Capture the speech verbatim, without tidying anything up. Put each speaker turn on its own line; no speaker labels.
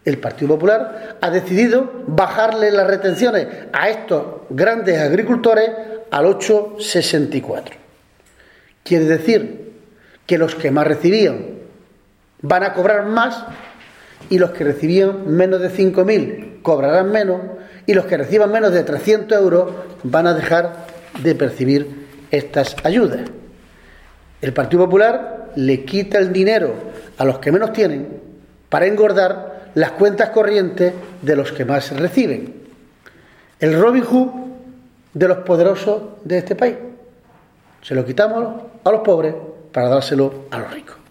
el Partido Popular ha decidido bajarle las retenciones a estos grandes agricultores al ocho coma sesenta y cuatro. Quiere decir que los que más recibían van a cobrar más y los que recibían menos de cinco mil cobrarán menos y los que reciban menos de trescientos euros van a dejar de percibir estas ayudas. El Partido Popular le quita el dinero a los que menos tienen para engordar las cuentas corrientes de los que más reciben. El Robin Hood de los poderosos de este país. Se lo quitamos a los pobres para dárselo a los ricos.